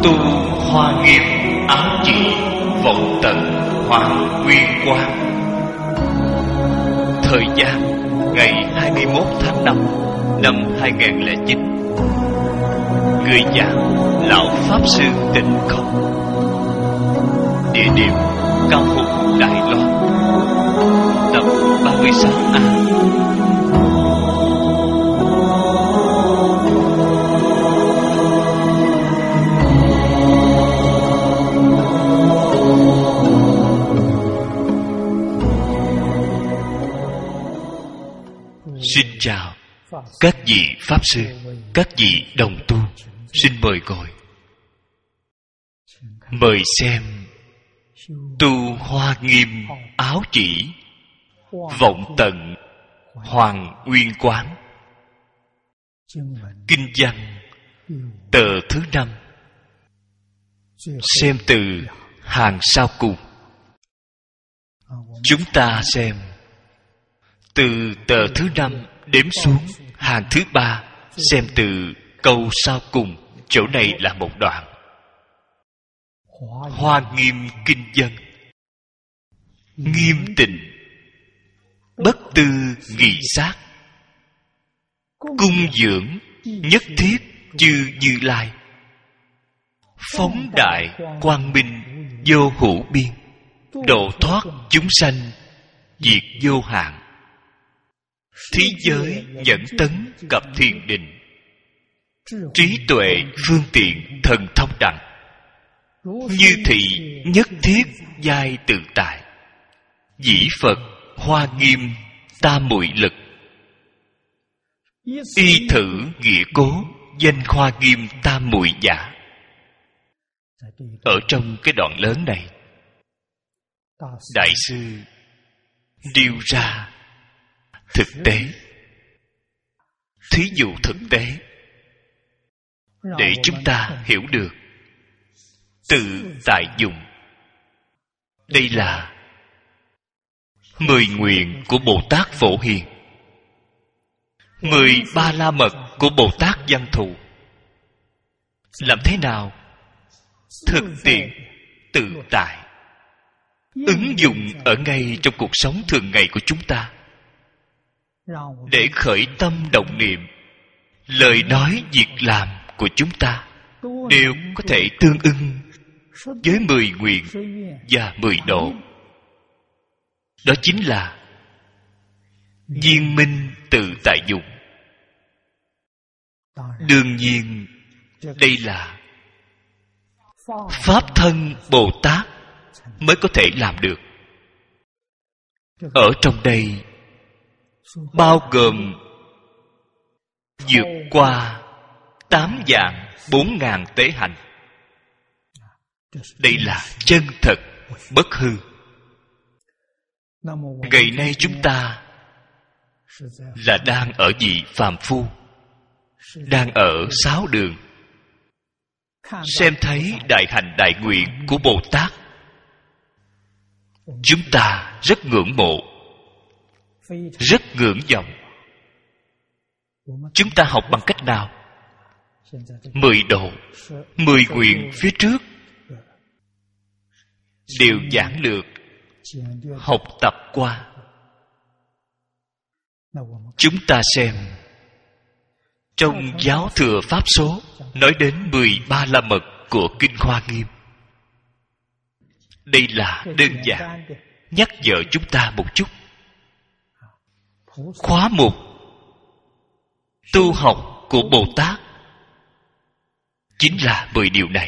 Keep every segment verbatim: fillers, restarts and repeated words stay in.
Tu Hoa Nghiêm Áo Chỉ Vọng Tận Hoàng Nguyên Quán. Thời gian ngày hai mươi mốt tháng năm năm hai nghìn không trăm lẻ chín. Người giảng Lão Pháp Sư Tịnh Không. Địa điểm Cao Hùng, Đài Loan. Tập ba mươi sáu A. Xin chào các vị Pháp Sư, các vị đồng tu. Xin mời ngồi. Mời xem Tu Hoa Nghiêm Áo Chỉ Vọng Tận Hoàng Nguyên Quán. Kinh văn tờ thứ năm. Xem từ hàng sau cùng. Chúng ta xem từ tờ thứ năm đếm xuống hàng thứ ba, xem từ câu sau cùng. Chỗ này là một đoạn. Hoa Nghiêm kinh văn. Nghiêm tịnh, bất tư nghị sát, cung dưỡng nhất thiết chư Như Lai, phóng đại quang minh vô hữu biên, độ thoát chúng sanh diệt vô hạn. Thí giới nhẫn tấn cập thiền định, trí tuệ phương tiện thần thông đẳng, như thị nhất thiết giai tự tại, dĩ Phật Hoa Nghiêm tam muội lực, y thử nghĩa cố danh Hoa Nghiêm tam muội giả. Ở trong cái đoạn lớn này, Đại sư điêu ra thực tế, thí dụ thực tế để chúng ta hiểu được tự tại dụng. Đây là mười nguyện của Bồ Tát Phổ Hiền, mười ba la mật của Bồ Tát Văn Thù. Làm thế nào thực tiện tự tại, ứng dụng ở ngay trong cuộc sống thường ngày của chúng ta, để khởi tâm động niệm, lời nói việc làm của chúng ta đều có thể tương ưng với mười nguyện và mười độ. Đó chính là viên minh tự tại dụng. Đương nhiên đây là Pháp thân Bồ Tát mới có thể làm được. Ở trong đây bao gồm vượt qua tám vạn bốn ngàn tế hạnh. Đây là chân thật bất hư. Ngày nay chúng ta là đang ở vị phàm phu, đang ở sáu đường, xem thấy đại hạnh đại nguyện của Bồ Tát. Chúng ta rất ngưỡng mộ, rất ngưỡng vọng. Chúng ta học bằng cách nào? Mười độ, mười nguyện phía trước đều giản lược học tập qua. Chúng ta xem trong Giáo Thừa Pháp Số nói đến mười ba la mật của Kinh Hoa Nghiêm. Đây là đơn giản nhắc nhở chúng ta một chút. Khóa mục tu học của Bồ Tát chính là mười điều này.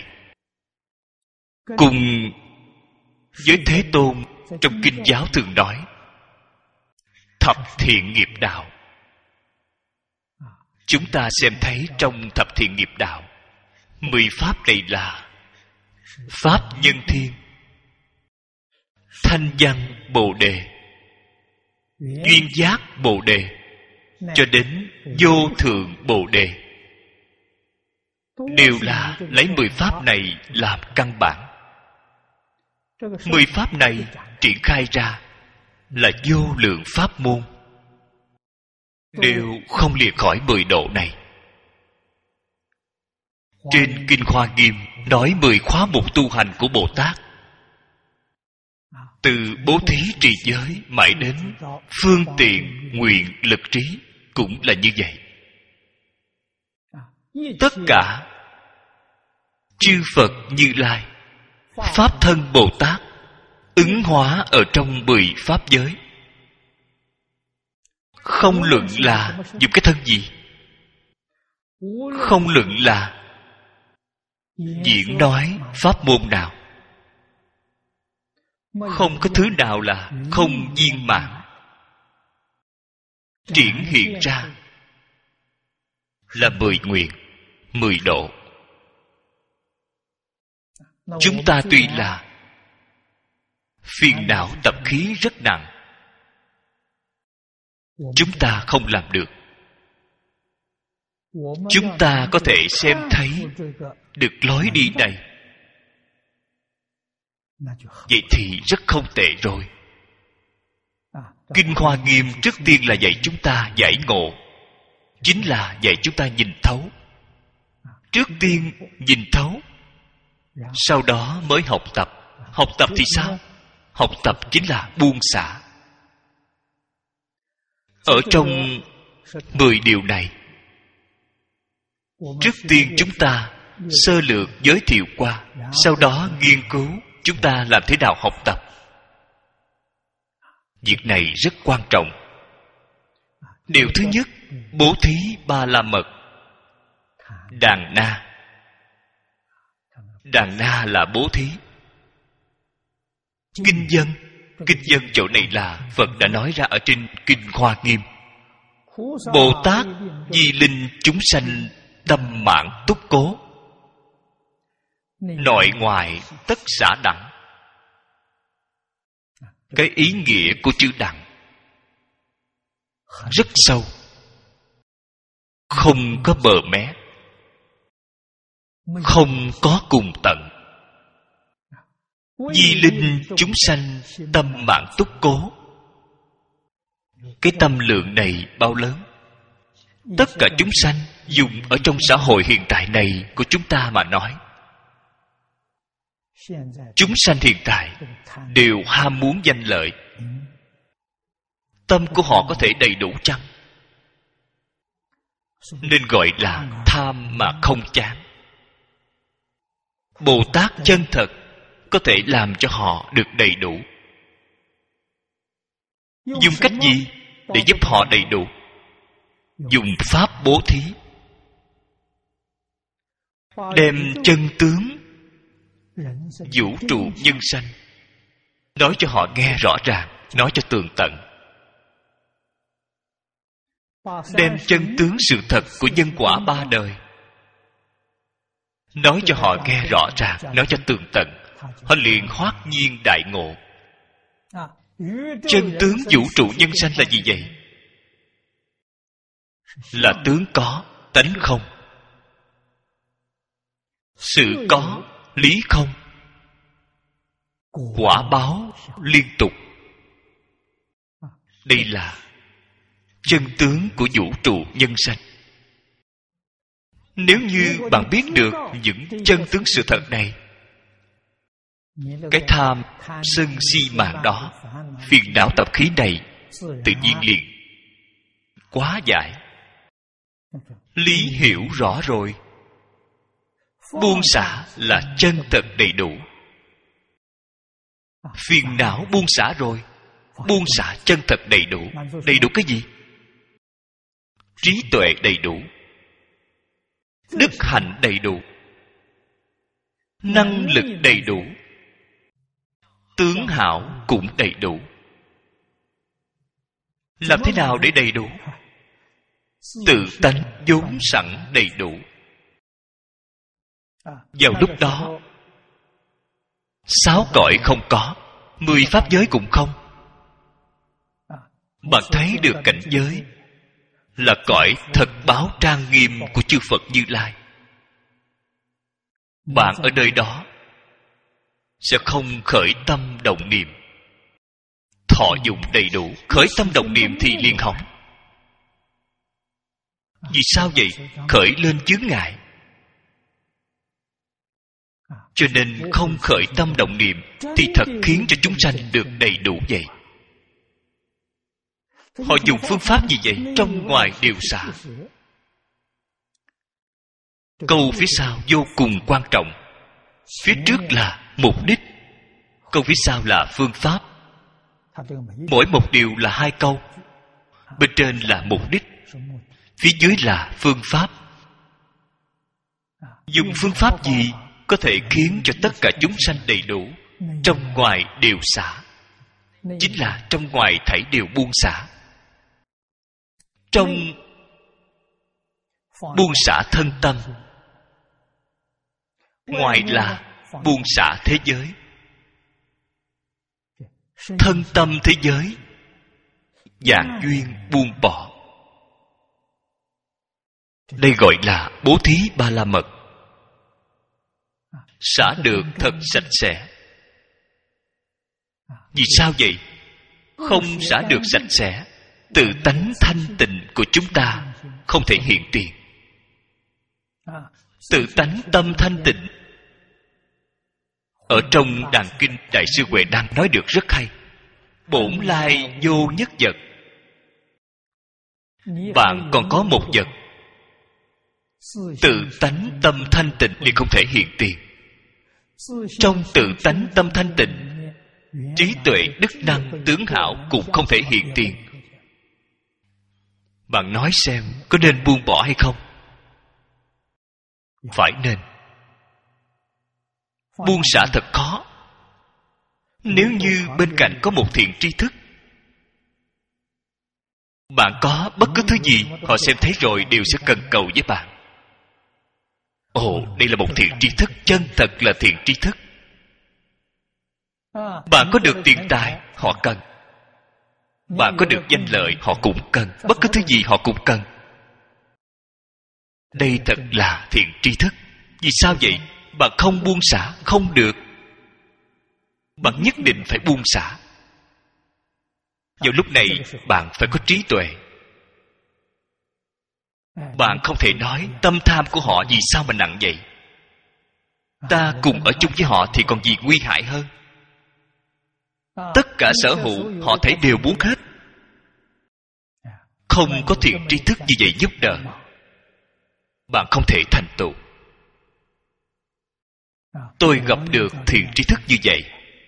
Cùng với Thế Tôn trong Kinh Giáo thường nói thập thiện nghiệp đạo. Chúng ta xem thấy trong thập thiện nghiệp đạo, mười pháp này là Pháp Nhân Thiên, Thanh Văn Bồ Đề, Duyên Giác Bồ Đề, cho đến Vô Thượng Bồ Đề, đều là lấy mười pháp này làm căn bản. Mười pháp này triển khai ra là vô lượng pháp môn, đều không lìa khỏi mười độ này. Trên Kinh Hoa Nghiêm nói mười khóa mục tu hành của Bồ Tát, từ bố thí trì giới mãi đến phương tiện nguyện lực trí cũng là như vậy. Tất cả chư Phật Như Lai, Pháp thân Bồ Tát ứng hóa ở trong mười pháp giới. Không luận là dùng cái thân gì, không luận là diễn nói pháp môn nào, không có thứ nào là không viên mãn. Triển hiện ra là mười nguyện, mười độ. Chúng ta tuy là phiền não tập khí rất nặng, chúng ta không làm được. Chúng ta có thể xem thấy được lối đi này, vậy thì rất không tệ rồi. Kinh Hoa Nghiêm trước tiên là dạy chúng ta giải ngộ, chính là dạy chúng ta nhìn thấu. Trước tiên nhìn thấu, sau đó mới học tập. Học tập thì sao? Học tập chính là buông xả. Ở trong mười điều này, trước tiên chúng ta sơ lược giới thiệu qua, sau đó nghiên cứu chúng ta làm thế nào học tập. Việc này rất quan trọng. Điều thứ nhất, bố thí ba la mật. Đàn na. Đàn na là bố thí. Kinh dân. Kinh dân chỗ này là Phật đã nói ra ở trên Kinh Hoa Nghiêm. Bồ Tát di linh chúng sanh tâm mạng túc cố, nội ngoại tất xả đẳng. Cái ý nghĩa của chữ đẳng rất sâu, không có bờ mé, không có cùng tận. Di linh chúng sanh tâm mạng túc cố. Cái tâm lượng này bao lớn? Tất cả chúng sanh dùng ở trong xã hội hiện tại này của chúng ta mà nói, chúng sanh hiện tại đều ham muốn danh lợi. Tâm của họ có thể đầy đủ chăng? Nên gọi là tham mà không chán. Bồ Tát chân thật có thể làm cho họ được đầy đủ. Dùng cách gì để giúp họ đầy đủ? Dùng pháp bố thí. Đem chân tướng vũ trụ nhân sanh nói cho họ nghe rõ ràng, nói cho tường tận. Đem chân tướng sự thật của nhân quả ba đời nói cho họ nghe rõ ràng, nói cho tường tận. Họ liền hoát nhiên đại ngộ. Chân tướng vũ trụ nhân sanh là gì vậy? Là tướng có, tánh không. Sự có, lý không. Quả báo liên tục. Đây là chân tướng của vũ trụ nhân sanh. Nếu như bạn biết được những chân tướng sự thật này, cái tham, sân si mạng đó, phiền não tập khí này tự nhiên liền quá giải. Lý hiểu rõ rồi. Buông xả là chân thật đầy đủ. Phiền não buông xả rồi, buông xả chân thật đầy đủ. Đầy đủ cái gì? Trí tuệ đầy đủ, đức hạnh đầy đủ, năng lực đầy đủ, tướng hảo cũng đầy đủ. Làm thế nào để đầy đủ? Tự tánh vốn sẵn đầy đủ. Vào lúc đó, sáu cõi không có, mười pháp giới cũng không. Bạn thấy được cảnh giới là cõi thật báo trang nghiêm của chư Phật Như Lai. Bạn ở nơi đó sẽ không khởi tâm động niệm. Thọ dụng đầy đủ. Khởi tâm động niệm thì liền hỏng. Vì sao vậy? Khởi lên chướng ngại. Cho nên không khởi tâm động niệm thì thật khiến cho chúng sanh được đầy đủ vậy. Họ dùng phương pháp gì vậy? Trong ngoài đều xả. Câu phía sau vô cùng quan trọng. Phía trước là mục đích, câu phía sau là phương pháp. Mỗi một điều là hai câu. Bên trên là mục đích, phía dưới là phương pháp. Dùng phương pháp gì có thể khiến cho tất cả chúng sanh đầy đủ, trong ngoài đều xả? Chính là trong ngoài thảy đều buông xả. Trong buông xả thân tâm, ngoài là buông xả thế giới. Thân tâm thế giới vạn duyên buông bỏ. Đây gọi là bố thí ba la mật. Xả được thật sạch sẽ. Vì sao vậy? Không xả được sạch sẽ, tự tánh thanh tịnh của chúng ta không thể hiện tiền. Tự tánh tâm thanh tịnh, ở trong Đàn Kinh Đại sư Huệ Đăng nói được rất hay. Bổn lai vô nhất vật. Bạn còn có một vật, tự tánh tâm thanh tịnh thì không thể hiện tiền. Trong tự tánh tâm thanh tịnh, trí tuệ đức năng tướng hảo cũng không thể hiện tiền. Bạn nói xem có nên buông bỏ hay không? Phải nên. Buông xả thật khó. Nếu như bên cạnh có một thiện tri thức, bạn có bất cứ thứ gì họ xem thấy rồi đều sẽ cần cầu với bạn. Ồ, đây là một thiện tri thức, chân thật là thiện tri thức. Bạn có được tiền tài, họ cần. Bạn có được danh lợi, họ cũng cần. Bất cứ thứ gì họ cũng cần. Đây thật là thiện tri thức. Vì sao vậy? Bạn không buông xả, không được. Bạn nhất định phải buông xả. Vào lúc này, bạn phải có trí tuệ. Bạn không thể nói tâm tham của họ vì sao mà nặng vậy. Ta cùng ở chung với họ thì còn gì nguy hại hơn. Tất cả sở hữu họ thấy đều muốn hết. Không có thiện tri thức như vậy giúp đỡ, bạn không thể thành tựu. Tôi gặp được thiện tri thức như vậy,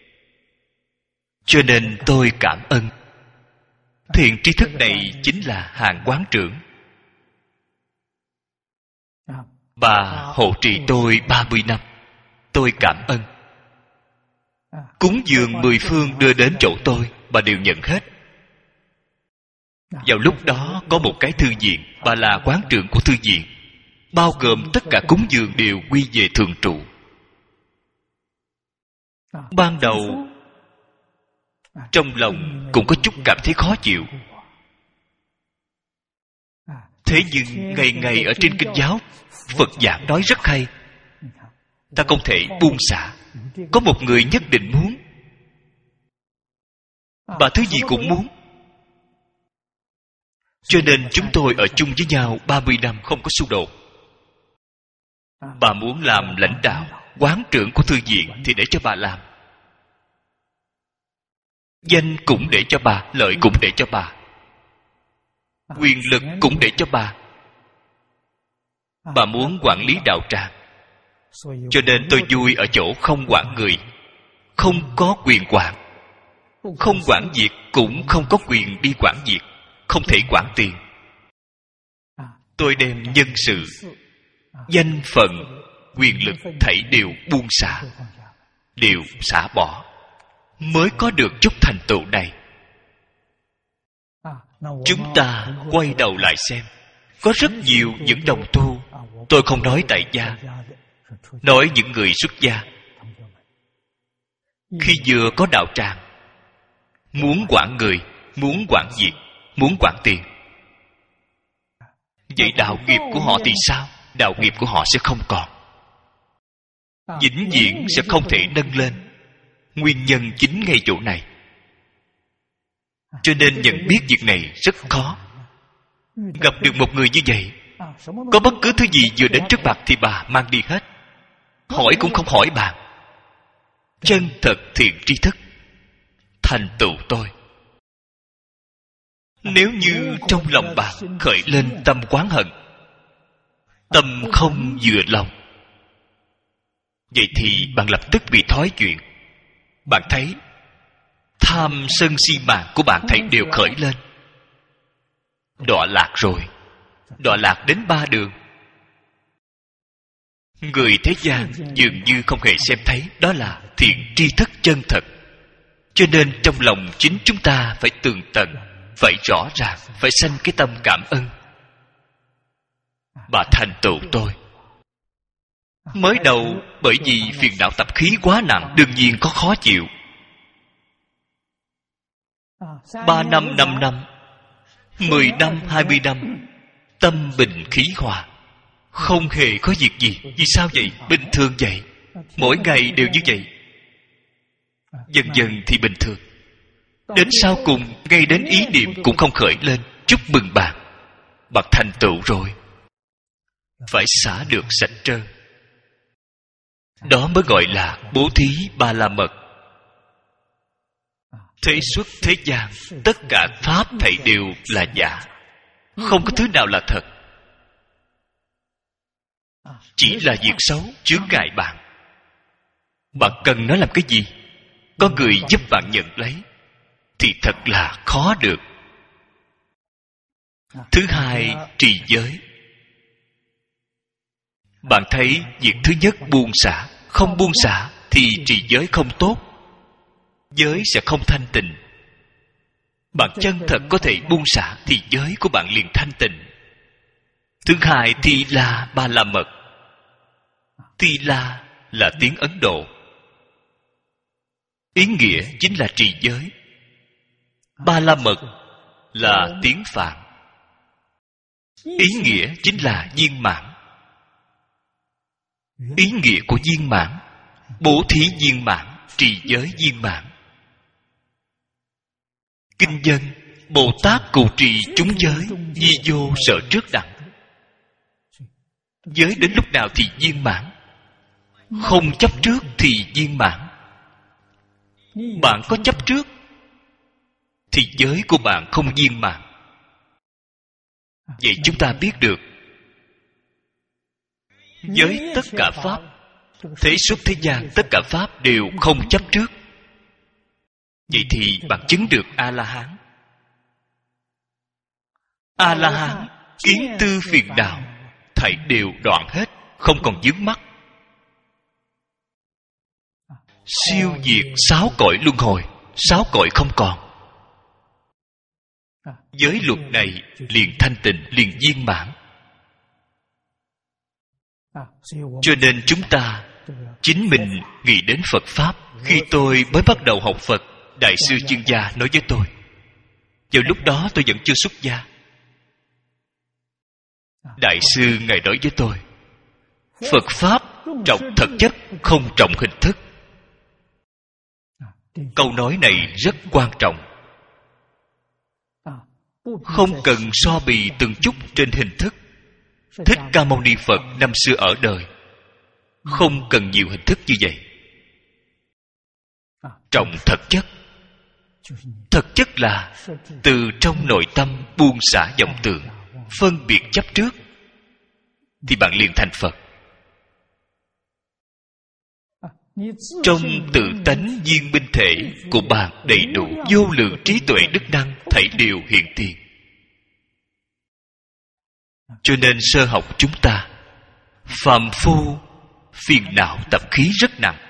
cho nên tôi cảm ơn. Thiện tri thức này chính là hàng quán trưởng. Bà hộ trì tôi ba mươi năm. Tôi cảm ơn. Cúng dường mười phương đưa đến chỗ tôi, bà đều nhận hết. Vào lúc đó có một cái thư viện, bà là quán trưởng của thư viện, bao gồm tất cả cúng dường đều quy về thường trụ. Ban đầu trong lòng cũng có chút cảm thấy khó chịu. Thế nhưng ngày ngày ở trên kinh giáo, Phật giảng nói rất hay. Ta không thể buông xả. Có một người nhất định muốn, bà thứ gì cũng muốn. Cho nên chúng tôi ở chung với nhau ba mươi năm không có xung đột. Bà muốn làm lãnh đạo, quán trưởng của thư viện thì để cho bà làm. Danh cũng để cho bà, lợi cũng để cho bà, quyền lực cũng để cho bà. Bà muốn quản lý đạo tràng, cho nên tôi vui ở chỗ không quản người, không có quyền quản. Không quản việc cũng không có quyền đi quản việc, không thể quản tiền. Tôi đem nhân sự, danh phận, quyền lực thảy đều buông xả, đều xả bỏ, mới có được chút thành tựu này. Chúng ta quay đầu lại xem, có rất nhiều những đồng tu, tôi không nói tại gia, nói những người xuất gia, khi vừa có đạo tràng, muốn quản người, muốn quản việc, muốn quản tiền. Vậy đạo nghiệp của họ thì sao? Đạo nghiệp của họ sẽ không còn, vĩnh viễn sẽ không thể nâng lên. Nguyên nhân chính ngay chỗ này. Cho nên nhận biết việc này rất khó. Gặp được một người như vậy, có bất cứ thứ gì vừa đến trước mặt thì bà mang đi hết, hỏi cũng không hỏi bạn. chân thật thiện tri thức thành tựu tôi. Nếu như trong lòng bạn khởi lên tâm oán hận, tâm không vừa lòng, vậy thì bạn lập tức bị thói chuyện. Bạn thấy tham sân si mạng của bạn thấy đều khởi lên. Đọa lạc rồi. Đọa lạc đến ba đường. Người thế gian dường như không hề xem thấy đó là thiện tri thức chân thật. Cho nên trong lòng chính chúng ta phải tường tận, phải rõ ràng, phải sanh cái tâm cảm ơn. Bà thành tựu tôi. Mới đầu bởi vì phiền não tập khí quá nặng, đương nhiên có khó chịu. Ba năm, năm năm, mười năm, hai mươi năm, tâm bình khí hòa, không hề có việc gì. Vì sao vậy? Bình thường vậy. Mỗi ngày đều như vậy. Dần dần thì bình thường. Đến sau cùng, ngay đến ý niệm cũng không khởi lên. Chúc mừng bạn, bạn thành tựu rồi. Phải xả được sạch trơn. Đó mới gọi là bố thí ba la mật. Thế xuất thế gian, tất cả pháp thảy đều là giả, không có thứ nào là thật. Chỉ là việc xấu chướng ngại bạn. Bạn cần nó làm cái gì? Có người giúp bạn nhận lấy thì thật là khó được. Thứ hai, trì giới. Bạn thấy việc thứ nhất buông xả. Không buông xả thì trì giới không tốt, giới sẽ không thanh tịnh. Bạn chân thật có thể buông xả thì giới của bạn liền thanh tịnh. Thứ hai, thi la ba la mật. Thi la là tiếng Ấn Độ, ý nghĩa chính là trì giới. Ba la mật là tiếng Phạn, ý nghĩa chính là viên mãn. Ý nghĩa của viên mãn: bố thí viên mãn, trì giới viên mãn. Kinh dân: Bồ Tát cụ trì chúng giới, di vô sở trước đẳng. Giới đến lúc nào thì viên mãn? Không chấp trước thì viên mãn. Bạn có chấp trước thì giới của bạn không viên mãn. Vậy chúng ta biết được với tất cả pháp, thế xuất thế gian, tất cả pháp đều không chấp trước. Vậy thì bạn chứng được A-la-hán. A-la-hán kiến tư phiền não thảy đều đoạn hết, không còn vướng mắc. Siêu diệt sáu cõi luân hồi, sáu cõi không còn. Giới luật này liền thanh tịnh, liền viên mãn. Cho nên chúng ta chính mình nghĩ đến Phật Pháp. Khi tôi mới bắt đầu học Phật, Đại sư Chương Gia nói với tôi. Vào lúc đó tôi vẫn chưa xuất gia. Đại sư Ngài nói với tôi, Phật Pháp trọng thực chất, không trọng hình thức. Câu nói này rất quan trọng. Không cần so bì từng chút trên hình thức. Thích Ca Mâu Ni Phật năm xưa ở đời không cần nhiều hình thức như vậy. Trọng thật chất. Thật chất là từ trong nội tâm buông xả vọng tưởng, phân biệt chấp trước, thì bạn liền thành Phật. Trong tự tánh viên minh thể của bạn đầy đủ vô lượng trí tuệ đức năng, thảy đều hiện tiền. Cho nên sơ học chúng ta, phàm phu phiền não tập khí rất nặng.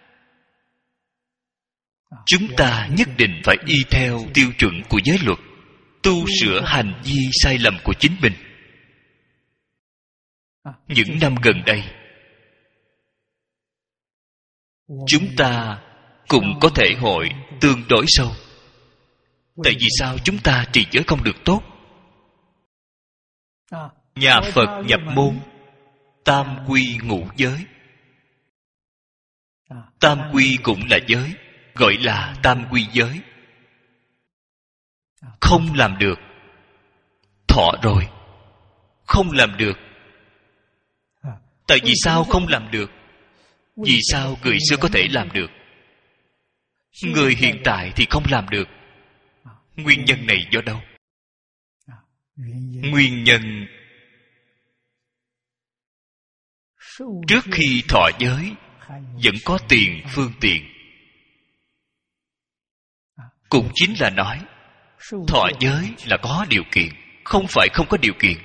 Chúng ta nhất định phải y theo tiêu chuẩn của giới luật, tu sửa hành vi sai lầm của chính mình. Những năm gần đây, chúng ta cũng có thể hội tương đối sâu. Tại vì sao chúng ta trì giới không được tốt? Nhà Phật nhập môn tam quy ngũ giới. Tam quy cũng là giới, gọi là tam quy giới. Không làm được, thọ rồi. Không làm được. Tại vì sao không làm được? Vì sao người xưa có thể làm được? Người hiện tại thì không làm được. Nguyên nhân này do đâu? Nguyên nhân trước khi thọ giới vẫn có tiền phương tiện. Cũng chính là nói thọ giới là có điều kiện, không phải không có điều kiện.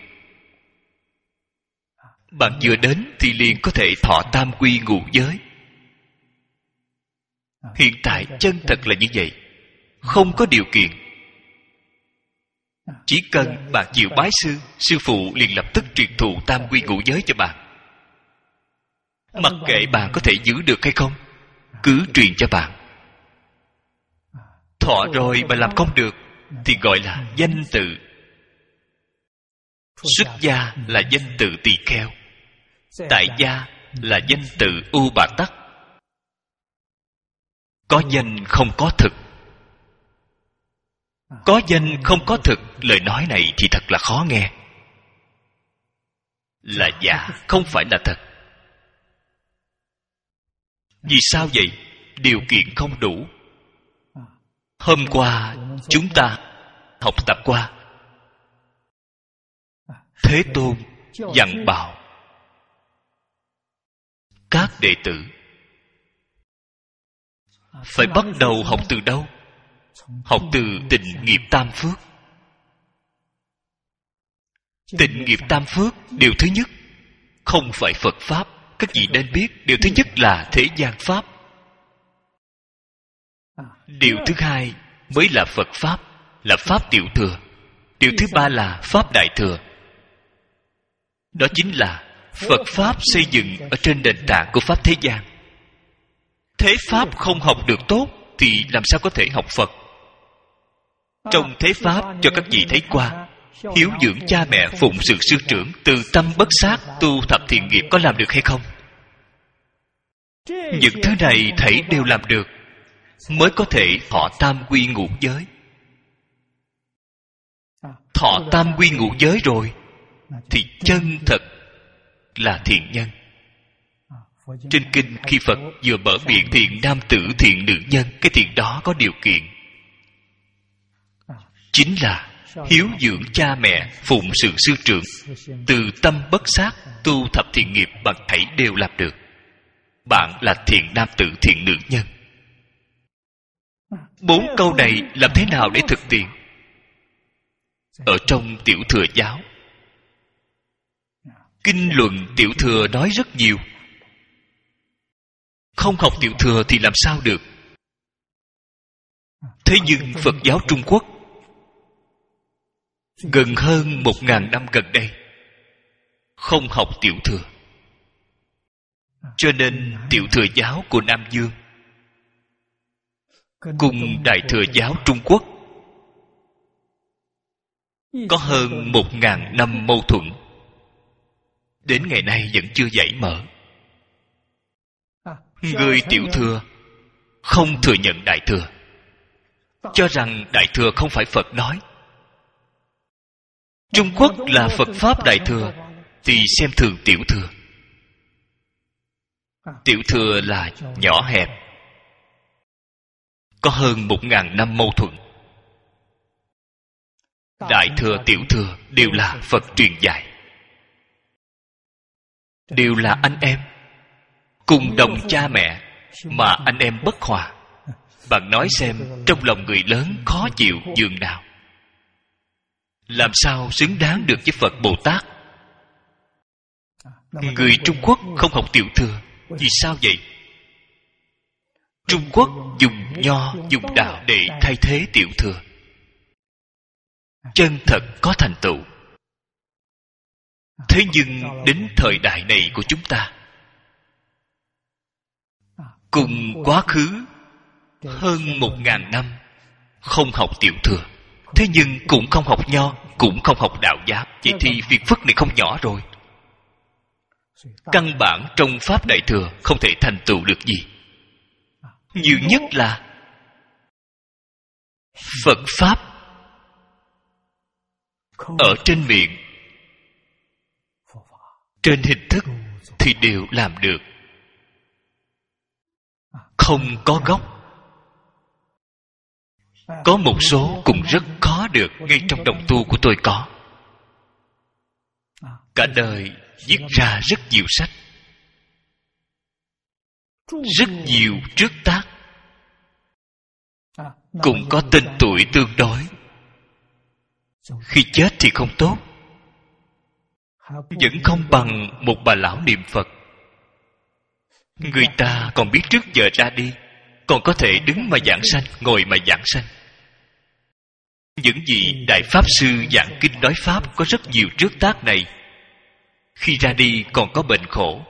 Bạn vừa đến thì liền có thể thọ tam quy ngũ giới. Hiện tại chân thật là như vậy, không có điều kiện. Chỉ cần bạn chịu bái sư, sư phụ liền lập tức truyền thụ tam quy ngũ giới cho bạn. Mặc kệ bạn có thể giữ được hay không, cứ truyền cho bạn. Thọ rồi mà làm không được thì gọi là danh tự. Xuất gia là danh tự tỳ kheo, tại gia là danh tự U Bà Tắc. Có danh không có thực. Có danh không có thực, lời nói này thì thật là khó nghe. Là giả, không phải là thật. Vì sao vậy? Điều kiện không đủ. Hôm qua chúng ta học tập qua, Thế Tôn dặn bảo các đệ tử phải bắt đầu học từ đâu? Học từ tịnh nghiệp tam phước. Tịnh nghiệp tam phước, điều thứ nhất không phải Phật Pháp. Các vị nên biết, điều thứ nhất là thế gian Pháp. Điều thứ hai mới là Phật Pháp, là Pháp Tiểu Thừa. Điều thứ ba là Pháp Đại Thừa. Đó chính là Phật Pháp xây dựng ở trên nền tảng của Pháp thế gian. Thế Pháp không học được tốt thì làm sao có thể học Phật? Trong thế Pháp cho các vị thấy qua, hiếu dưỡng cha mẹ, phụng sự sư trưởng, từ tâm bất sát, tu thập thiện nghiệp có làm được hay không? Những thứ này thảy đều làm được, mới có thể thọ tam quy ngũ giới. Thọ tam quy ngũ giới rồi thì chân thật là thiện nhân. Trên kinh khi Phật vừa mở miệng thiện nam tử, thiện nữ nhân, cái thiện đó có điều kiện, chính là hiếu dưỡng cha mẹ, phụng sự sư trưởng, từ tâm bất sát, tu thập thiện nghiệp, bằng thảy đều làm được. Bạn là thiện nam tử, thiện nữ nhân. Bốn câu này làm thế nào để thực tiễn? Ở trong Tiểu Thừa giáo, kinh luận Tiểu Thừa nói rất nhiều. Không học Tiểu Thừa thì làm sao được? Thế nhưng Phật giáo Trung Quốc gần hơn một ngàn năm gần đây không học Tiểu Thừa, cho nên Tiểu Thừa giáo của Nam Dương cùng Đại Thừa giáo Trung Quốc có hơn một ngàn năm mâu thuẫn, đến ngày nay vẫn chưa giải mở. Người Tiểu Thừa không thừa nhận Đại Thừa, cho rằng Đại Thừa không phải Phật nói. Trung Quốc là Phật Pháp Đại Thừa thì xem thường Tiểu Thừa. Tiểu Thừa là nhỏ hẹp, có hơn một ngàn năm mâu thuẫn. Đại Thừa, Tiểu Thừa đều là Phật truyền dạy, đều là anh em, cùng đồng cha mẹ mà anh em bất hòa. Bạn nói xem, trong lòng người lớn khó chịu dường nào? Làm sao xứng đáng được với Phật Bồ Tát? Người Trung Quốc không học Tiểu Thừa. Vì sao vậy? Trung Quốc dùng nho, dùng đạo để thay thế Tiểu Thừa. Chân thật có thành tựu. Thế nhưng đến thời đại này của chúng ta, cùng quá khứ hơn một ngàn năm không học Tiểu Thừa, thế nhưng cũng không học nho, cũng không học đạo giáo, vậy thì việc phất này không nhỏ rồi. Căn bản trong Pháp Đại Thừa không thể thành tựu được gì. Nhiều nhất là Phật Pháp ở trên miệng, trên hình thức thì đều làm được, không có gốc, Có một số cũng rất khó được. Ngay trong đồng tu của tôi có. Cả đời viết ra rất nhiều sách, rất nhiều trước tác, cũng có tên tuổi tương đối. Khi chết thì không tốt, vẫn không bằng một bà lão niệm Phật. Người ta còn biết trước giờ ra đi, còn có thể đứng mà giảng sanh, ngồi mà giảng sanh. Những vị Đại Pháp Sư giảng kinh nói Pháp có rất nhiều trước tác này. Khi ra đi còn có bệnh khổ.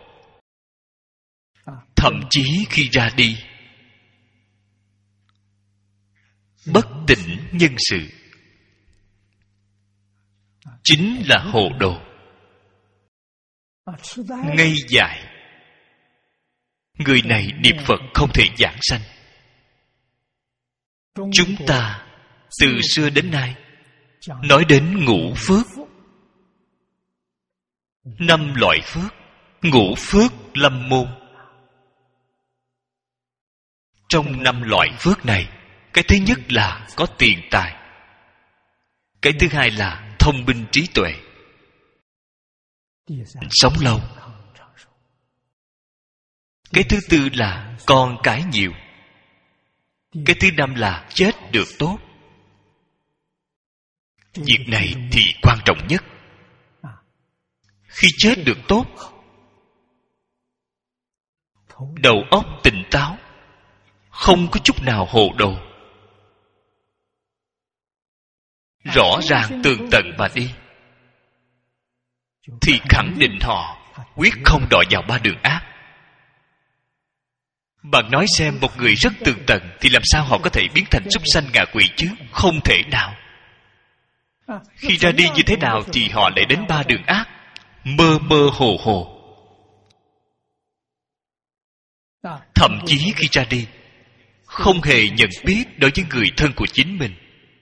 Thậm chí khi ra đi bất tỉnh nhân sự, chính là hồ đồ, ngây dại. Người này niệm Phật không thể giảng sanh. Chúng ta từ xưa đến nay nói đến ngũ phước, năm loại phước, ngũ phước lâm môn. Trong năm loại phước này, cái thứ nhất là có tiền tài, cái thứ hai là thông minh trí tuệ, sống lâu, cái thứ tư là con cái nhiều, cái thứ năm là chết được tốt. Việc này thì quan trọng nhất. Khi chết được tốt, đầu óc tỉnh táo, không có chút nào hồ đồ, rõ ràng tường tận mà đi, thì khẳng định họ quyết không đọa vào ba đường ác. Bạn nói xem, một người rất tường tận thì làm sao họ có thể biến thành súc sanh ngạ quỷ chứ? Không thể nào. Khi ra đi như thế nào thì họ lại đến ba đường ác, mơ mơ hồ hồ. Thậm chí khi ra đi không hề nhận biết đối với người thân của chính mình,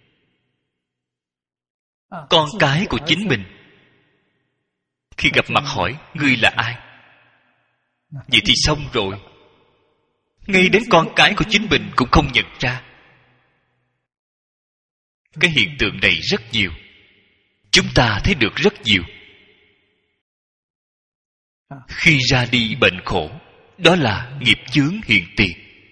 con cái của chính mình. Khi gặp mặt hỏi ngươi là ai, vậy thì xong rồi. Ngay đến con cái của chính mình cũng không nhận ra. Cái hiện tượng này rất nhiều, chúng ta thấy được rất nhiều. Khi ra đi bệnh khổ, đó là nghiệp chướng hiện tiền.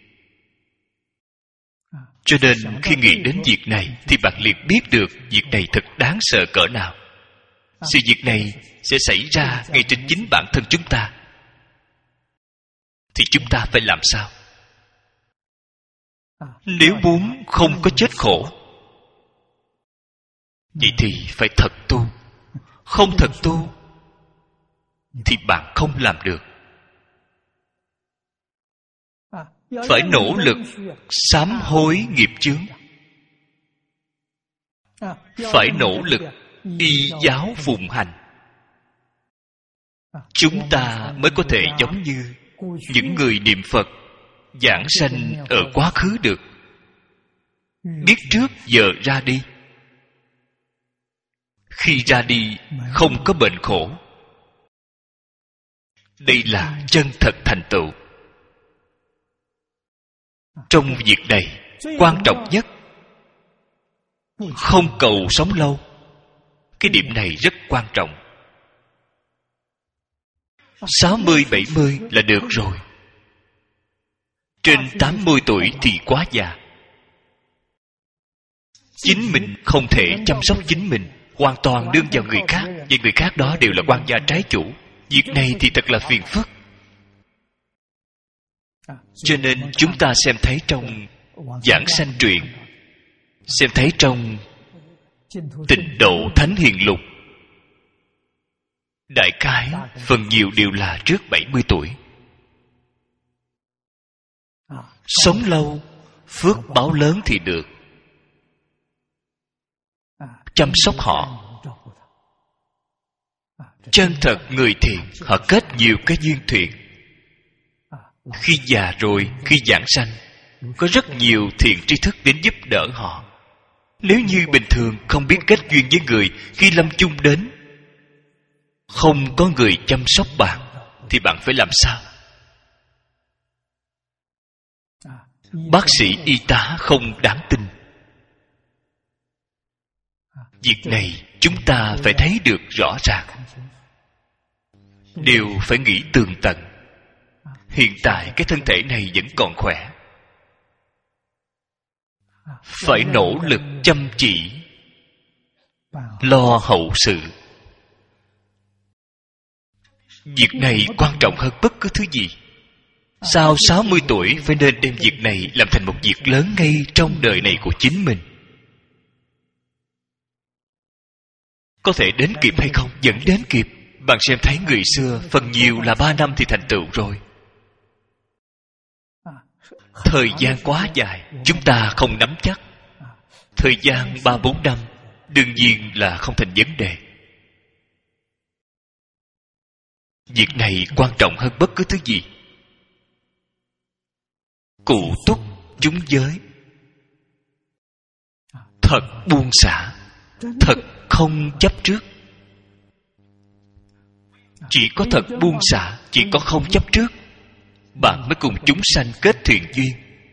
Cho nên khi nghĩ đến việc này thì bạn liền biết được việc này thật đáng sợ cỡ nào. Sự việc này sẽ xảy ra ngay trên chính bản thân chúng ta. Thì chúng ta phải làm sao? Nếu muốn không có chết khổ, vậy thì phải thật tu. Không thật tu thì bạn không làm được. Phải nỗ lực sám hối nghiệp chướng, phải nỗ lực y giáo phụng hành, chúng ta mới có thể giống như những người niệm Phật giảng sanh ở quá khứ được. Biết trước giờ ra đi, khi ra đi không có bệnh khổ. Đây là chân thật thành tựu. Trong việc này, quan trọng nhất không cầu sống lâu. Cái điểm này rất quan trọng. Sáu mươi, bảy mươi là được rồi. Trên tám mươi tuổi thì quá già. Chính mình không thể chăm sóc chính mình, hoàn toàn đương vào người khác, và người khác đó đều là quan gia trái chủ. Việc này thì thật là phiền phức. Cho nên chúng ta xem thấy trong Giảng Sanh Truyện, xem thấy trong Tịnh Độ Thánh Hiền Lục, đại khái phần nhiều đều là trước bảy mươi tuổi. Sống lâu, phước báo lớn thì được. Chăm sóc họ. Chân thật người thiện, họ kết nhiều cái duyên thiện. Khi già rồi, khi giảng sanh, có rất nhiều thiện tri thức đến giúp đỡ họ. Nếu như bình thường không biết kết duyên với người, khi lâm chung đến không có người chăm sóc bạn, thì bạn phải làm sao? Bác sĩ y tá không đáng tin, Việc này chúng ta phải thấy được rõ ràng, đều phải nghĩ tường tận. Hiện tại cái thân thể này vẫn còn khỏe, phải nỗ lực chăm chỉ lo hậu sự. Việc này quan trọng hơn bất cứ thứ gì. Sau sáu mươi tuổi phải nên đem việc này làm thành một việc lớn ngay trong đời này của chính mình. Có thể đến kịp hay không? Vẫn đến kịp. Bạn xem thấy người xưa phần nhiều là ba năm thì thành tựu rồi. Thời gian quá dài, chúng ta không nắm chắc. Thời gian ba bốn năm đương nhiên là không thành vấn đề. Việc này quan trọng hơn bất cứ thứ gì. Cụ túc chúng giới, thật buông xả, thật không chấp trước. Chỉ có thật buông xả, chỉ có không chấp trước, bạn mới cùng chúng sanh kết thiện duyên.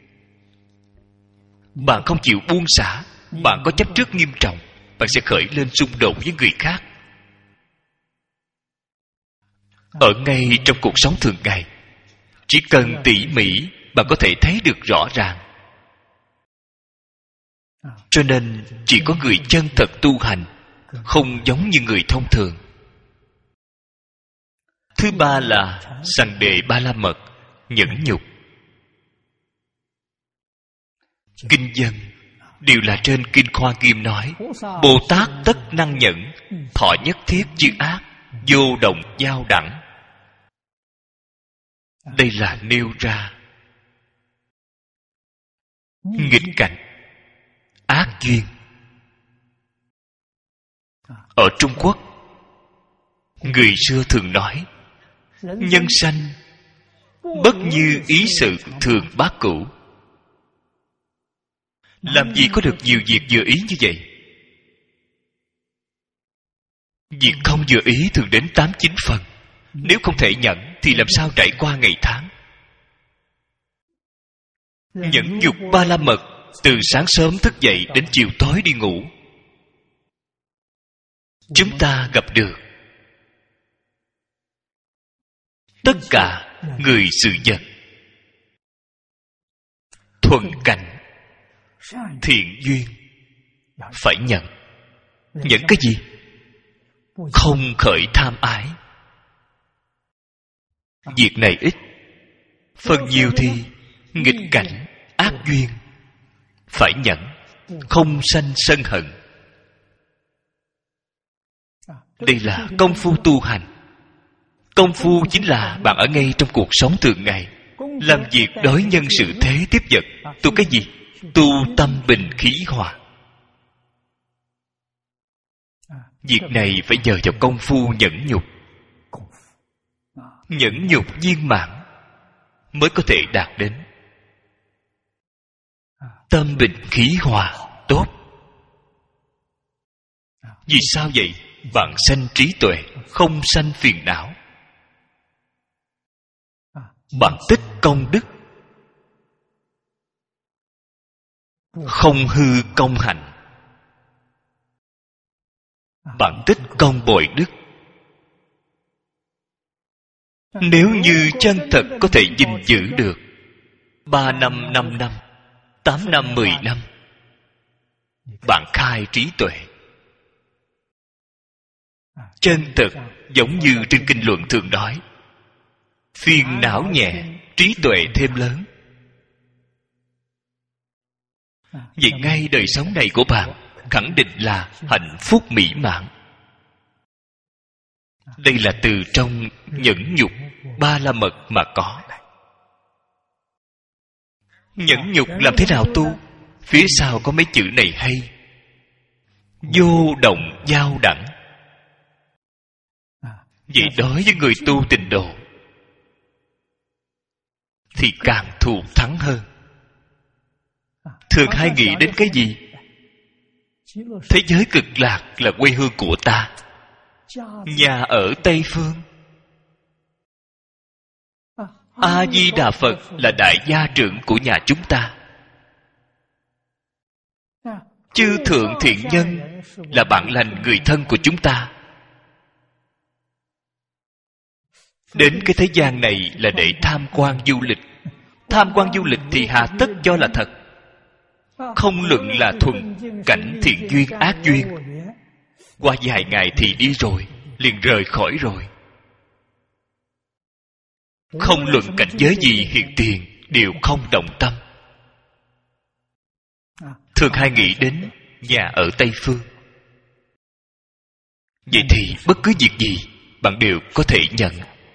Bạn không chịu buông xả, bạn có chấp trước nghiêm trọng, bạn sẽ khởi lên xung đột với người khác. Ở ngay trong cuộc sống thường ngày, chỉ cần tỉ mỉ, bạn có thể thấy được rõ ràng. Cho nên chỉ có người chân thật tu hành, không giống như người thông thường. Thứ ba là sằng đề ba la mật, nhẫn nhục. Kinh dân đều là trên Kinh Khoa Nghiêm nói: Bồ Tát tất năng nhẫn, thọ nhất thiết chư ác, vô động giao đẳng. Đây là nêu ra nghịch cảnh, ác duyên. Ở Trung Quốc, người xưa thường nói: nhân sanh bất như ý sự thường bát cửu. Làm gì có được nhiều việc vừa ý như vậy? Việc không vừa ý thường đến tám chín phần. Nếu không thể nhận thì làm sao trải qua ngày tháng? Nhẫn nhục ba la mật, từ sáng sớm thức dậy đến chiều tối đi ngủ. Chúng ta gặp được tất cả người sự vật, thuận cảnh, thiện duyên, phải nhận. Nhận cái gì? Không khởi tham ái. Việc này ít, phần nhiều thì nghịch cảnh, ác duyên, phải nhận. Không sanh sân hận. Đây là công phu tu hành. Công phu chính là bạn ở ngay trong cuộc sống thường ngày, làm việc đối nhân sự thế tiếp vật. Tu cái gì? Tu tâm bình khí hòa. Việc này phải nhờ vào công phu nhẫn nhục. Nhẫn nhục viên mãn mới có thể đạt đến. Tâm bình khí hòa tốt. Vì sao vậy? Bạn sanh trí tuệ, không sanh phiền não. Bạn tích công đức, không hư công hạnh. Bạn tích công bội đức. Nếu như chân thật có thể gìn giữ được ba năm, năm năm, tám năm, mười năm, bạn khai trí tuệ. Chân thật giống như trên kinh luận thường nói: phiền não nhẹ, trí tuệ thêm lớn. Vậy ngay đời sống này của bạn khẳng định là hạnh phúc mỹ mãn. Đây là từ trong nhẫn nhục ba la mật mà có. Nhẫn nhục làm thế nào tu? Phía sau có mấy chữ này hay: vô động giao đẳng. Vậy đối với người tu tịnh độ thì càng thù thắng hơn. Thường hay nghĩ đến cái gì? Thế giới cực lạc là quê hương của ta, nhà ở Tây Phương. A Di Đà Phật là đại gia trưởng của nhà chúng ta. Chư thượng thiện nhân là bạn lành người thân của chúng ta. Đến cái thế gian này là để tham quan du lịch. Tham quan du lịch thì hà tất cho là thật. Không luận là thuận cảnh thiện duyên ác duyên, qua vài ngày thì đi rồi, liền rời khỏi rồi. Không luận cảnh giới gì hiện tiền, đều không động tâm. Thường hay nghĩ đến nhà ở Tây Phương. Vậy thì bất cứ việc gì bạn đều có thể nhận,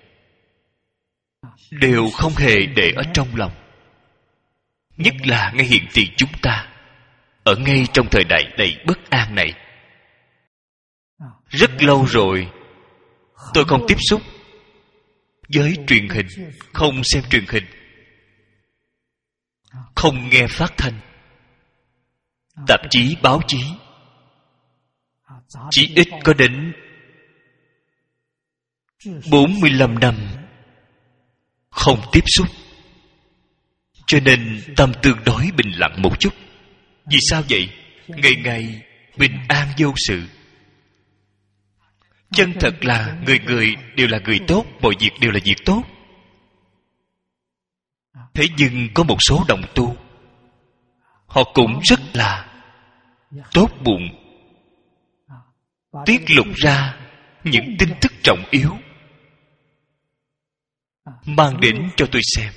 đều không hề để ở trong lòng. Nhất là ngay hiện tiền chúng ta, ở ngay trong thời đại đầy bất an này. Rất lâu rồi tôi không tiếp xúc với truyền hình, không xem truyền hình, không nghe phát thanh, tạp chí, báo chí. Chỉ ít có đến bốn mươi lăm năm không tiếp xúc, cho nên tâm tương đối bình lặng một chút. Vì sao vậy? Ngày ngày bình an vô sự. Chân thật là người người đều là người tốt, mọi việc đều là việc tốt. Thế nhưng có một số đồng tu, họ cũng rất là tốt bụng, tiết lộ ra những tin tức trọng yếu, mang đến cho tôi xem.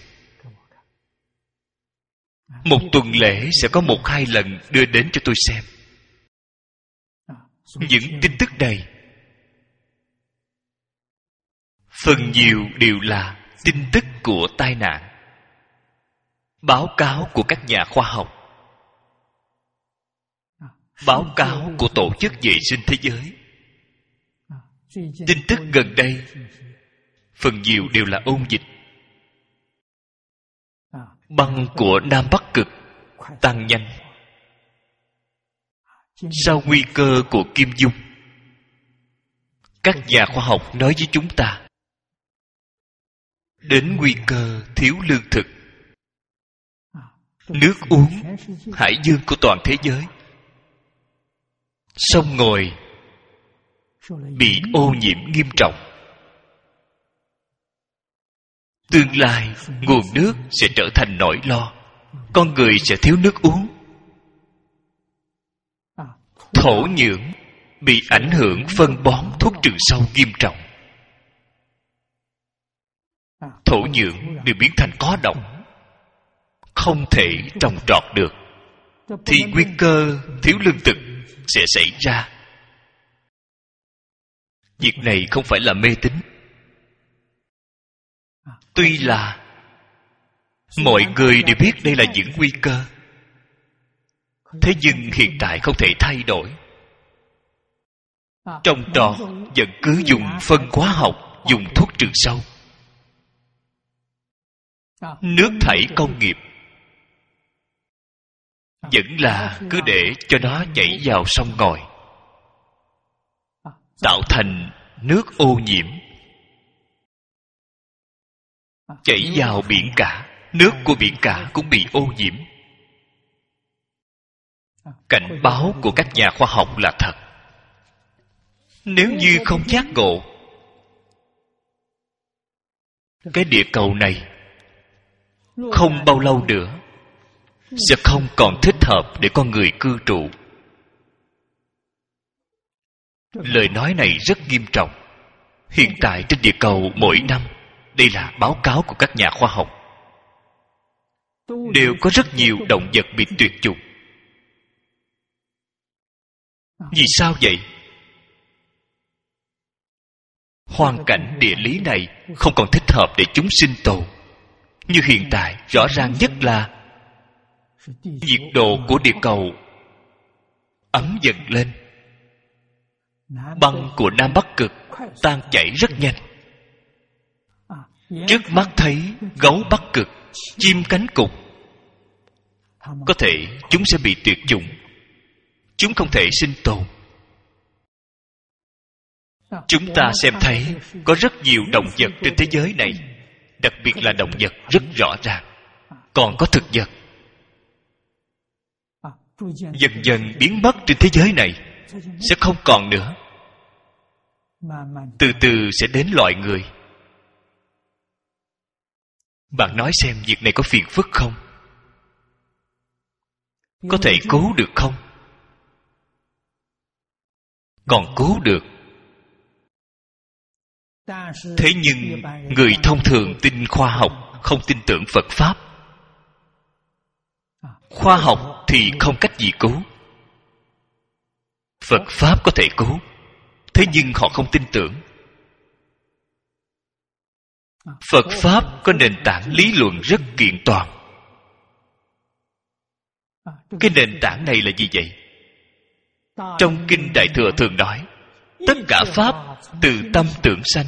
Một tuần lễ sẽ có một hai lần đưa đến cho tôi xem. Những tin tức này phần nhiều đều là tin tức của tai nạn, báo cáo của các nhà khoa học, báo cáo của Tổ chức Vệ sinh Thế giới. Tin tức gần đây phần nhiều đều là ôn dịch. Băng của Nam Bắc Cực tăng nhanh. Sau nguy cơ của Kim Dung, các nhà khoa học nói với chúng ta đến nguy cơ thiếu lương thực, nước uống, hải dương của toàn thế giới, sông ngòi bị ô nhiễm nghiêm trọng. Tương lai nguồn nước sẽ trở thành nỗi lo, con người sẽ thiếu nước uống. Thổ nhưỡng bị ảnh hưởng phân bón, thuốc trừ sâu nghiêm trọng. Thổ nhưỡng đều biến thành có độc, không thể trồng trọt được, thì nguy cơ thiếu lương thực sẽ xảy ra. Việc này không phải là mê tín. Tuy là mọi người đều biết đây là những nguy cơ, thế nhưng hiện tại không thể thay đổi. Trồng trọt vẫn cứ dùng phân hóa học, dùng thuốc trừ sâu. Nước thải công nghiệp vẫn là cứ để cho nó chảy vào sông ngòi, tạo thành nước ô nhiễm, chảy vào biển cả. Nước của biển cả cũng bị ô nhiễm. Cảnh báo của các nhà khoa học là thật. Nếu như không giác ngộ, cái địa cầu này không bao lâu nữa sẽ không còn thích hợp để con người cư trụ. Lời nói này rất nghiêm trọng. Hiện tại trên địa cầu mỗi năm, đây là báo cáo của các nhà khoa học, đều có rất nhiều động vật bị tuyệt chủng. Vì sao vậy? Hoàn cảnh địa lý này không còn thích hợp để chúng sinh tồn. Như hiện tại, rõ ràng nhất là nhiệt độ của địa cầu ấm dần lên. Băng của Nam Bắc Cực tan chảy rất nhanh. Trước mắt thấy gấu Bắc Cực, chim cánh cụt, có thể chúng sẽ bị tuyệt chủng. Chúng không thể sinh tồn. Chúng ta xem thấy có rất nhiều động vật trên thế giới này, đặc biệt là động vật rất rõ ràng. Còn có thực vật dần dần biến mất trên thế giới này. sẽ không còn nữa. Từ từ sẽ đến loại người. Bạn nói xem việc này có phiền phức không? Có thể cứu được không? Còn cứu được. Thế nhưng người thông thường tin khoa học, không tin tưởng Phật Pháp. Khoa học thì không cách gì cứu. Phật Pháp có thể cứu, thế nhưng họ không tin tưởng. Phật Pháp có nền tảng lý luận rất kiện toàn. Cái nền tảng này là gì vậy? Trong Kinh Đại Thừa thường nói, tất cả Pháp từ tâm tưởng sanh.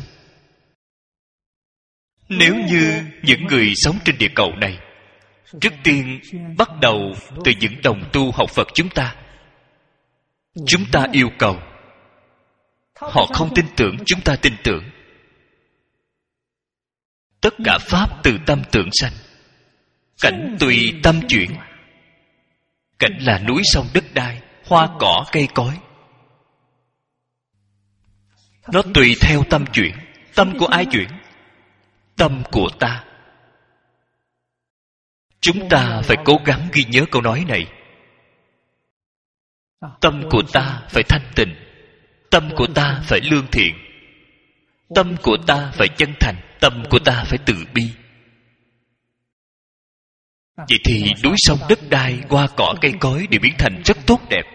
Nếu như những người sống trên địa cầu này trước tiên bắt đầu từ những đồng tu học Phật chúng ta, chúng ta yêu cầu, họ không tin tưởng, chúng ta tin tưởng. Tất cả Pháp từ tâm tưởng sanh. Cảnh tùy tâm chuyển. Cảnh là núi sông đất đai, hoa cỏ cây cối. Nó tùy theo tâm chuyển. Tâm của ai chuyển? Tâm của ta. Chúng ta phải cố gắng ghi nhớ câu nói này. Tâm của ta phải thanh tịnh. Tâm của ta phải lương thiện. Tâm của ta phải chân thành. Tâm của ta phải từ bi. Vậy thì núi sông đất đai, hoa cỏ cây cối đều biến thành rất tốt đẹp.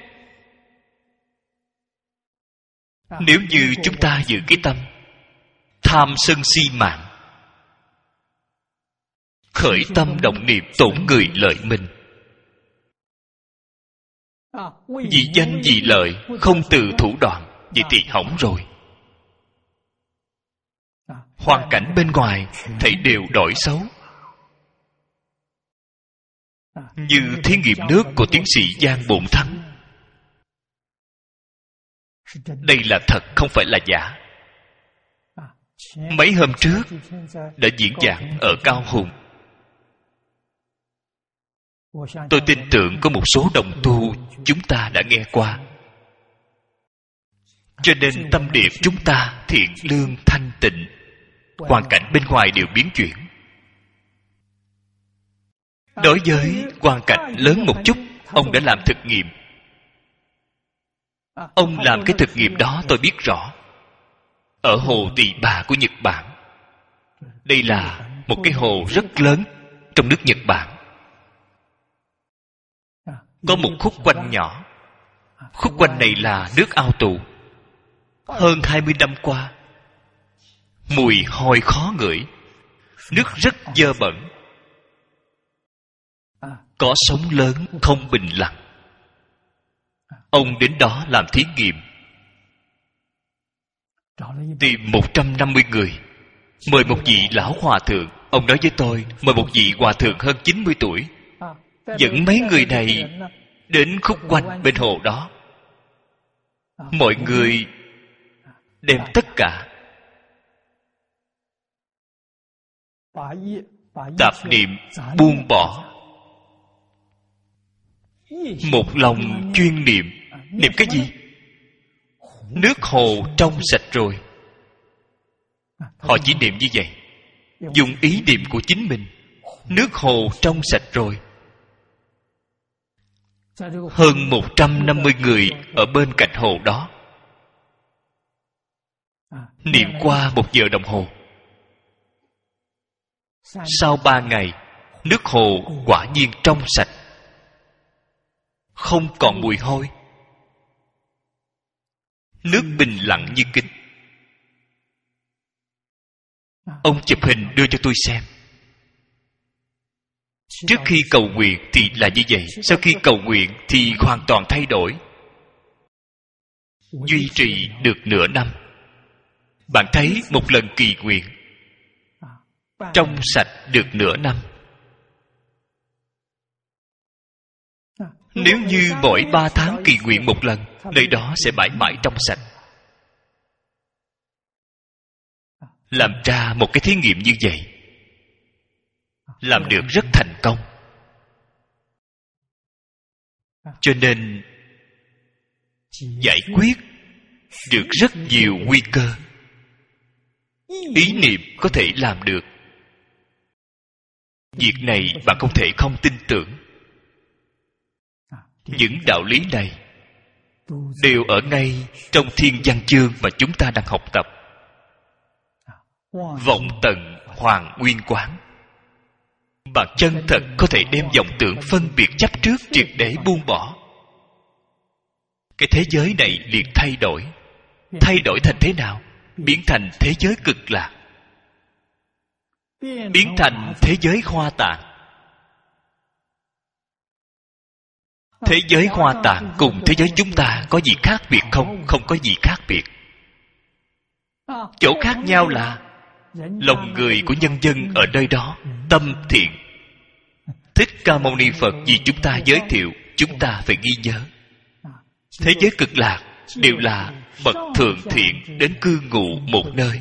Nếu như chúng ta giữ cái tâm tham sân si mạng, khởi tâm động niệm tổn người lợi mình, vì danh vì lợi, không từ thủ đoạn, vậy thì hỏng rồi. Hoàn cảnh bên ngoài thảy đều đổi xấu. Như thí nghiệm nước của tiến sĩ Giang Bổn Thắng. Đây là thật, không phải là giả. Mấy hôm trước đã diễn giảng ở Cao Hùng. Tôi tin tưởng có một số đồng tu chúng ta đã nghe qua. Cho nên tâm địa chúng ta thiện lương thanh tịnh, hoàn cảnh bên ngoài đều biến chuyển. Đối với hoàn cảnh lớn một chút, ông đã làm thực nghiệm. Ông làm cái thực nghiệm đó tôi biết rõ. Ở hồ Tỳ Bà của Nhật Bản. Đây là một cái hồ rất lớn trong nước Nhật Bản. Có một khúc quanh nhỏ. Khúc quanh này là nước ao tù. Hơn hai mươi năm qua, mùi hôi khó ngửi, nước rất dơ bẩn, có sóng lớn không bình lặng. Ông đến đó làm thí nghiệm, tìm một trăm năm mươi người, mời một vị lão hòa thượng. Ông nói với tôi, mời một vị hòa thượng hơn chín mươi tuổi, dẫn mấy người này đến khúc quanh bên hồ đó. Mọi người đem tất cả tạp niệm buông bỏ, một lòng chuyên niệm. Niệm cái gì? Nước hồ trong sạch rồi. Họ chỉ niệm như vậy, dùng ý niệm của chính mình. Nước hồ trong sạch rồi. Hơn một trăm năm mươi người ở bên cạnh hồ đó niệm qua một giờ đồng hồ. Sau ba ngày, nước hồ quả nhiên trong sạch, không còn mùi hôi, nước bình lặng như kính. Ông chụp hình đưa cho tôi xem. Trước khi cầu nguyện thì là như vậy, sau khi cầu nguyện thì hoàn toàn thay đổi. Duy trì được nửa năm. Bạn thấy một lần kỳ nguyện trong sạch được nửa năm. Nếu như mỗi ba tháng kỳ nguyện một lần, nơi đó sẽ mãi mãi trong sạch. Làm ra một cái thí nghiệm như vậy, làm được rất thành công. Cho nên giải quyết được rất nhiều nguy cơ. Ý niệm có thể làm được. Việc này bạn không thể không tin tưởng. Những đạo lý này đều ở ngay trong thiên văn chương mà chúng ta đang học tập. Vọng tận Hoàng Nguyên Quán. Bạn chân thật có thể đem vọng tưởng phân biệt chấp trước triệt để buông bỏ. Cái thế giới này liền thay đổi. Thay đổi thành thế nào? Biến thành thế giới cực lạc, biến thành thế giới Hoa Tạng. Thế giới Hoa Tạng cùng thế giới chúng ta có gì khác biệt không? Không có gì khác biệt. Chỗ khác nhau là lòng người của nhân dân ở nơi đó tâm thiện. Thích Ca Mâu Ni Phật vì chúng ta giới thiệu, chúng ta phải ghi nhớ. Thế giới cực lạc đều là bậc thượng thiện đến cư ngụ một nơi.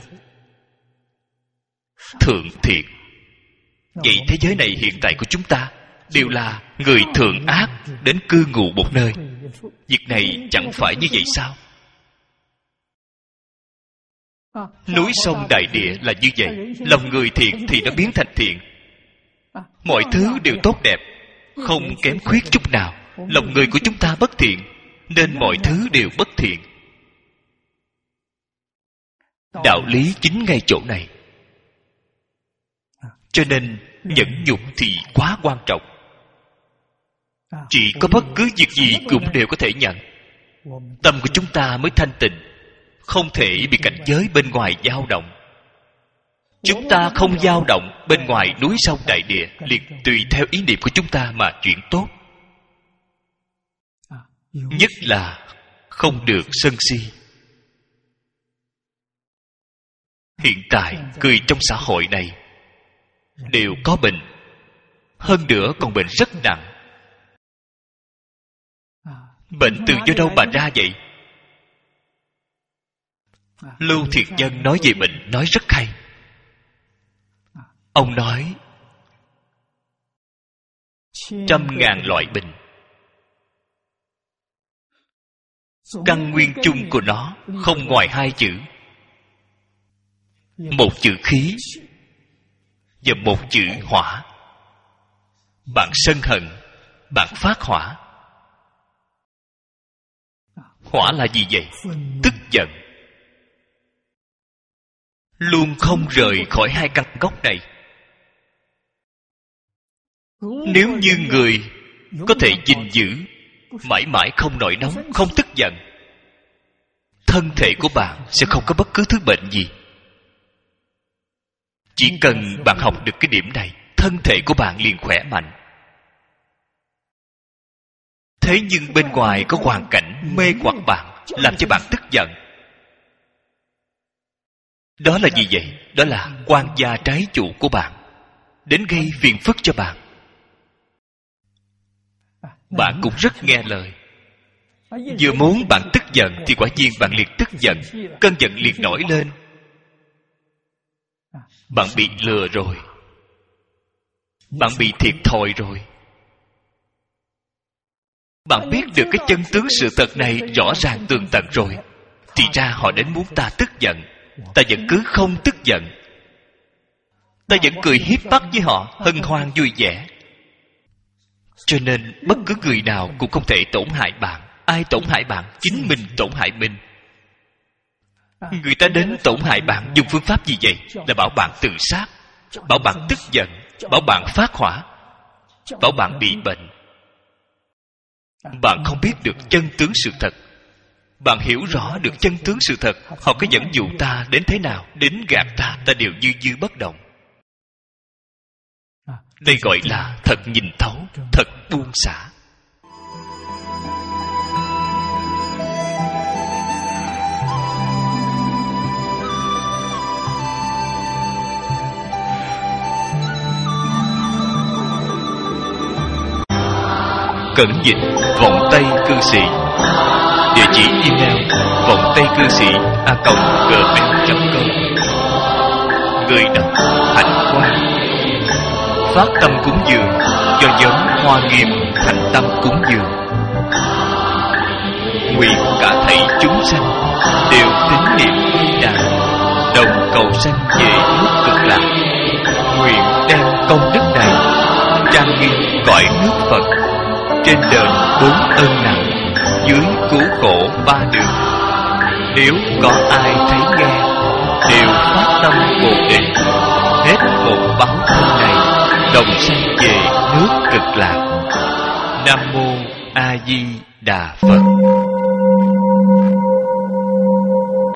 Thượng thiện. Vậy thế giới này hiện tại của chúng ta đều là người thượng ác đến cư ngụ một nơi. Việc này chẳng phải như vậy sao? Núi sông đại địa là như vậy. Lòng người thiện thì nó biến thành thiện. Mọi thứ đều tốt đẹp, không kém khuyết chút nào. Lòng người của chúng ta bất thiện, nên mọi thứ đều bất thiện. Đạo lý chính ngay chỗ này. Cho nên nhẫn nhục thì quá quan trọng. Chỉ có bất cứ việc gì cũng đều có thể nhận. Tâm của chúng ta mới thanh tịnh, không thể bị cảnh giới bên ngoài dao động. Chúng ta không dao động bên ngoài núi sông đại địa, liền tùy theo ý niệm của chúng ta mà chuyển tốt. Nhất là không được sân si. Hiện tại người trong xã hội này đều có bệnh, hơn nữa còn bệnh rất nặng. Bệnh từ do đâu mà ra vậy? Lưu Thiệt Nhân nói về bệnh nói rất hay. Ông nói trăm ngàn loại bệnh, căn nguyên chung của nó không ngoài hai chữ. Một chữ khí và một chữ hỏa. Bạn sân hận, bạn phát hỏa. Hỏa là gì vậy? Tức giận. Luôn không rời khỏi hai căn gốc này. Nếu như người có thể gìn giữ mãi mãi không nổi nóng, không tức giận, thân thể của bạn sẽ không có bất cứ thứ bệnh gì. Chỉ cần bạn học được cái điểm này, thân thể của bạn liền khỏe mạnh. Thế nhưng bên ngoài có hoàn cảnh mê hoặc bạn, làm cho bạn tức giận. Đó là gì vậy? Đó là quan gia trái chủ của bạn, đến gây phiền phức cho bạn. Bạn cũng rất nghe lời. Vừa muốn bạn tức giận thì quả nhiên bạn liền tức giận, cơn giận liền nổi lên. Bạn bị lừa rồi, bạn bị thiệt thòi rồi. Bạn biết được cái chân tướng sự thật này rõ ràng tường tận rồi, thì ra họ đến muốn ta tức giận, ta vẫn cứ không tức giận. Ta vẫn cười hiếp bắt với họ, hân hoan vui vẻ. Cho nên bất cứ người nào cũng không thể tổn hại bạn. Ai tổn hại bạn? Chính mình tổn hại mình. Người ta đến tổn hại bạn dùng phương pháp gì vậy? Là bảo bạn tự sát, bảo bạn tức giận, bảo bạn phát hỏa, bảo bạn bị bệnh. Bạn không biết được chân tướng sự thật. Bạn hiểu rõ được chân tướng sự thật, họ có dẫn dụ ta đến thế nào, đến gạt ta, ta đều như như bất động. Đây gọi là thật nhìn thấu, thật buông xả. Cẩn dịch vọng tây cư sĩ. Địa chỉ email vọng tây cư sĩ a còng gmail chấm com. Người đọc Hạnh Quang. Phát tâm cúng dường do nhóm Hoa Nghiêm Thành Tâm cúng dường. nguyện cả thảy chúng sanh đều tín niệm Di Đà, đồng cầu sanh về nước Cực Lạc. Nguyện đem công đức này trang nghiêm cõi nước Phật, trên đền bốn ân nặng, dưới cứu khổ ba đường. Nếu có ai thấy nghe, đều phát tâm Bồ Đề, hết một báo thân này, đồng sanh về nước Cực Lạc. Nam mô A Di Đà Phật.